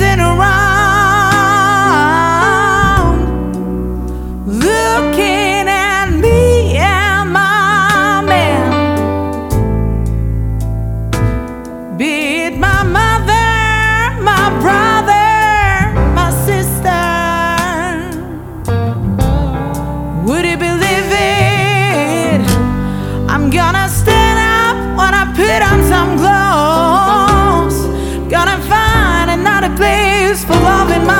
gazing around, looking at me and my man. Be it my mother, my brother, my sister. Would you believe it? I'm gonna stand up when I put on some clothes. Gonna find another place for love in my